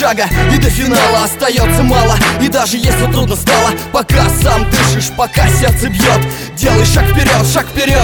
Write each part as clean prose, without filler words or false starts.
шага, и до финала остается мало. И даже если трудно стало, пока сам дышишь, пока сердце бьет, делай шаг вперед, шаг вперед.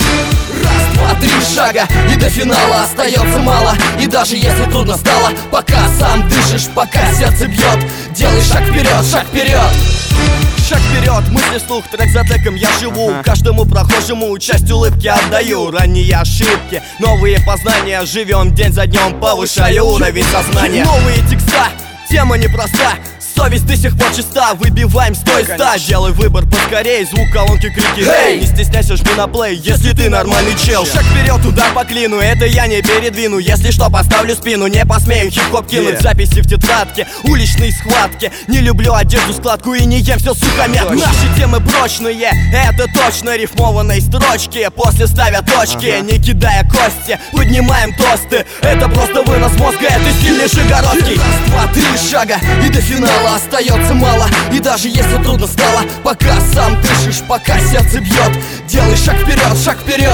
Раз, два, три шага, и до финала остается мало. И даже если трудно стало, пока сам дышишь, пока сердце бьет, делай шаг вперед, шаг вперед. Шаг вперед, мысли вслух, трек за треком я живу. Каждому прохожему часть улыбки отдаю. Ранние ошибки, новые познания. Живем день за днем, повышая уровень сознания. Новые текста, тема непроста. Совесть до сих пор чиста, выбиваем 100 из 100. Делай выбор поскорей, звук колонки, крики «Эй!» Не стесняйся, жми на плей, если ты нормальный чел. Шаг вперед, туда по клину, это я не передвину. Если что, поставлю спину, не посмею хип-хоп кинуть. Записи в тетрадке, уличные схватки. Не люблю одежду складку и не ем все сухомят. Наши темы прочные, это точно рифмованные строчки. После ставят точки, не кидая кости, поднимаем тосты. Это просто вынос мозга, это стиль Нижегородский. Раз, два, три шага, и до финала остается мало. И даже если трудно стало, пока сам дышишь, пока сердце бьет, делай шаг вперед, шаг вперед.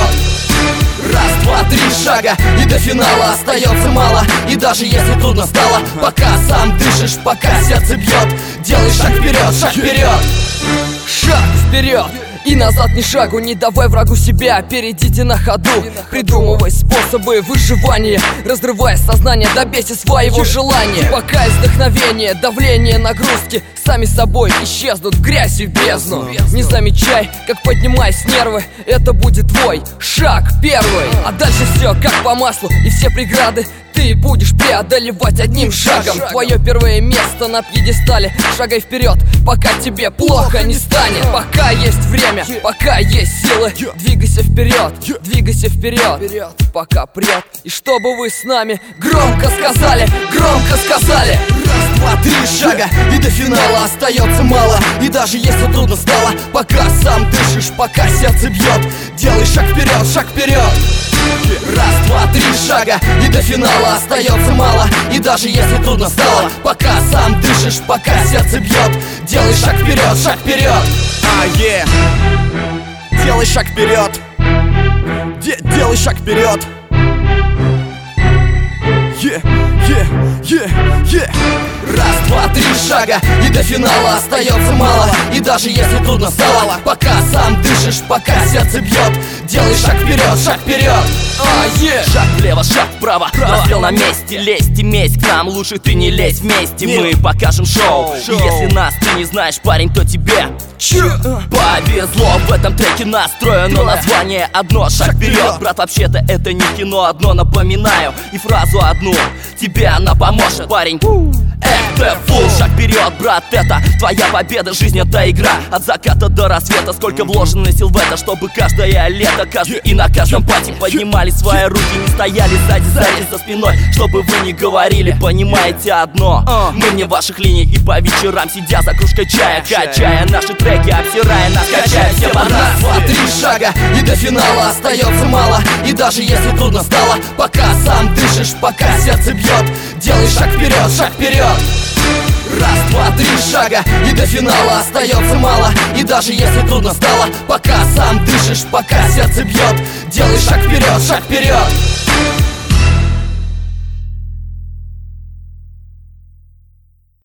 Раз, два, три шага, и до финала остается мало. И даже если трудно стало, пока сам дышишь, пока сердце бьет, делай шаг вперед, шаг вперед. Шаг вперед! И назад ни шагу, не давай врагу себя. Перейдите на ходу, придумывай способы выживания, разрывая сознание, добейся своего желания. Пока есть вдохновение, давление, нагрузки сами собой исчезнут в грязь и в бездну. Не замечай, как поднимаясь нервы, это будет твой шаг первый. А дальше все как по маслу, и все преграды ты будешь преодолевать одним шагом. Твое первое место на пьедестале. Шагай вперед, пока тебе плохо не станет. Пока есть время, пока есть силы, двигайся вперед, двигайся вперед, пока прет. И чтобы вы с нами громко сказали, громко сказали. Раз, два, три шага, и до финала остается мало. И даже если трудно стало, пока сам дышишь, пока сердце бьет, делай шаг вперед, шаг вперед. Раз, два, три шага, и до финала остается мало. И даже если трудно стало, пока сам дышишь, пока сердце бьет, делай шаг вперед, шаг вперед. Делай шаг вперед. Делай шаг вперед. Раз, два, три шага, и до финала остается мало. И даже если трудно стало, пока сам дышишь, пока сердце бьет, делай шаг вперед, шаг вперед. Шаг влево, шаг вправо, раздел на месте. Лезть и месть к нам, лучше ты не лезь вместе. Мы покажем шоу. И если нас ты не знаешь, парень, то тебе повезло. В этом треке настроено название одно. Шаг вперед, брат, вообще-то это не кино. Одно напоминаю, и фразу одну тебе она поможет, парень. Это фул, шаг вперед, брат, это твоя победа. Жизнь это игра, от заката до рассвета. Сколько вложено сил в это, чтобы каждое лето, каждый и на каждом пати поднимали свои руки, не стояли сзади за спиной. Чтобы вы не говорили, понимаете одно: мы не ваших линий, и по вечерам сидя за кружкой чая, качая наши треки, обсирая нас, качая все под нас. Раз, два, три шага, и до финала остается мало. И даже если трудно стало, пока сам дышишь, пока сердце бьет, делай шаг вперед, шаг вперед. Раз, два, три шага, и до финала остается мало. И даже если трудно стало, пока сам дышишь, пока сердце бьет, делай шаг вперед, шаг вперед.